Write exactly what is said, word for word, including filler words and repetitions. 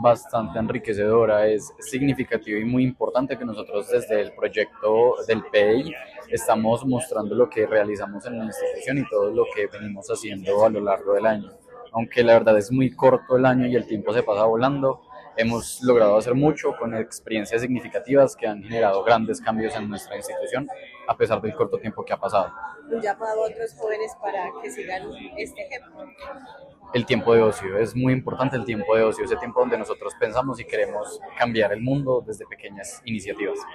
bastante enriquecedora, es significativo y muy importante que nosotros desde el proyecto del P E I estamos mostrando lo que realizamos en la institución y todo lo que venimos haciendo a lo largo del año. Aunque la verdad es muy corto el año y el tiempo se pasa volando, hemos logrado hacer mucho con experiencias significativas que han generado grandes cambios en nuestra institución a pesar del corto tiempo que ha pasado. Un llamado a otros jóvenes para que sigan este ejemplo. El tiempo de ocio, es muy importante el tiempo de ocio, ese tiempo donde nosotros pensamos y queremos cambiar el mundo desde pequeñas iniciativas.